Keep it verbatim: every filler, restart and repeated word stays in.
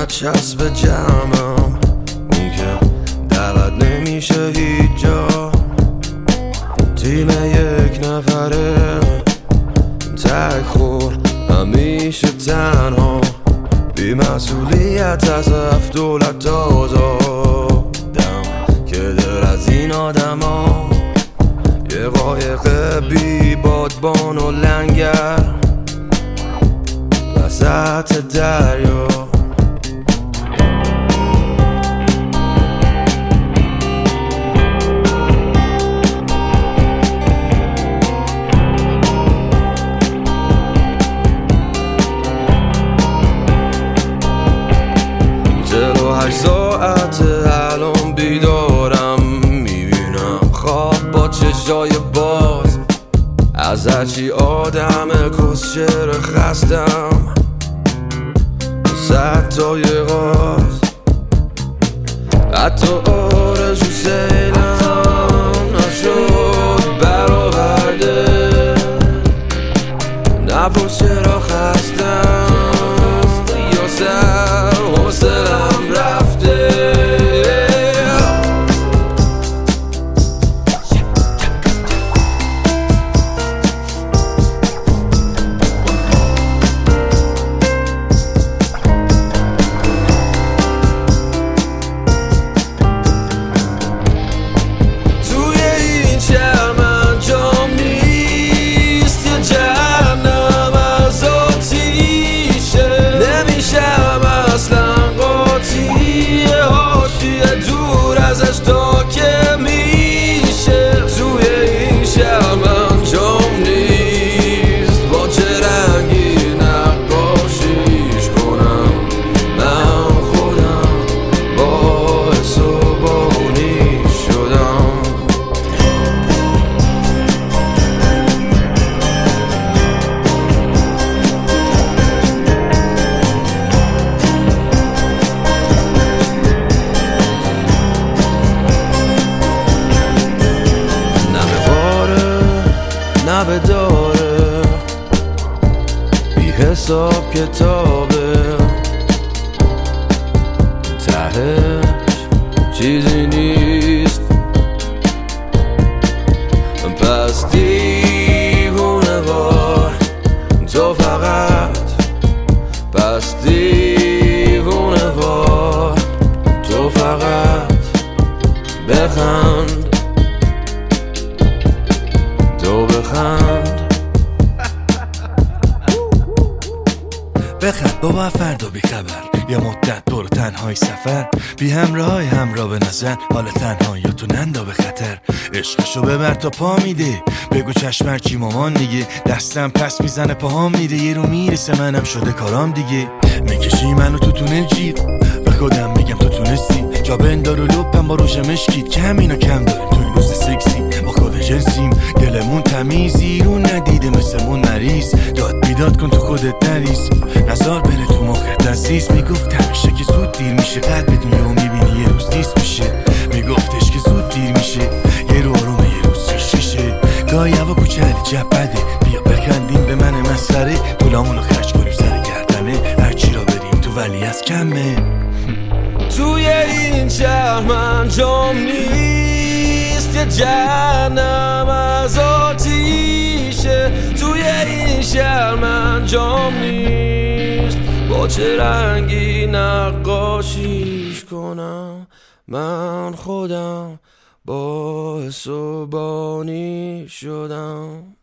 برچسب جمعم، اون که دلت نمیشه هیچ جا. تیم یک نفره تک خور همیشه تنها، بی مسئولیت از هفت دولت آزادم که در از این آدم ها یه قایق بی بادبان و لنگر وسط دریا. هشت ساعت الان بیدارم، میبینم خواب با چشای باز از هرچی آدم کسچر خستم. صد تا یه غاز حتی آرزو سیلم نشد برآورده. نپرس چرا خستم یا سر حوصله‌ام رفته. توی این شهر من جام نیست، یه جهنم از آتیشه. نمیشم اصلا قاطی، حاشیه دور ازش تا که میشه. توی این شهر من جام نیست، با چه رنگی نقاشیش کنم. من خودم باعث و بانی شدم. نه به داره بی حساب کتابه، تهش چیزی نیست. پس دیوونه وار تو فقط، پس دیوونه وار تو فقط بخند، تو بخند. بخند بابا فردا بی خبر، یه مدت دور تنهای سفر، بی همراه همراه به نظر، حال تنهایی تو نندا به خطر. عشقشو ببر تا پا میده، بگو چشمر چی مامان دیگه. دستم پس میزنه پاهام میره، یه رو میرسه منم شده کارام دیگه. میکشی منو تو تونل جیر، به خودم میگم تو تونستی. جا بندار و لپم با روش مشکید که همینو کم داریم تو این روز سکسی. با خود جنسیم دلمون تمیزی، رو ندیده مثل مون مریض. داد بیداد کن تو خودت نریز، نزار بره تو مخت عزیز. میگفت همیشه که زود دیر میشه، قد بدون یهو میبینی یه روز نیست میشه. میگفتش که زود دیر میشه، یه رو آرومه یه روز ریش ریشه. گاهی هوا کوچه جب بده، بیا بخندیم به من مسخره. پولامونو خرج کنیم سر گردنه، هرچی را بریم تو ولی از کمه. توی این شهر من جام نیست، یه جهنم از آتیشه. توی این شهر من جام نیست، با چه رنگی نقاشیش کنم. من خودم باعث و بانی شدم.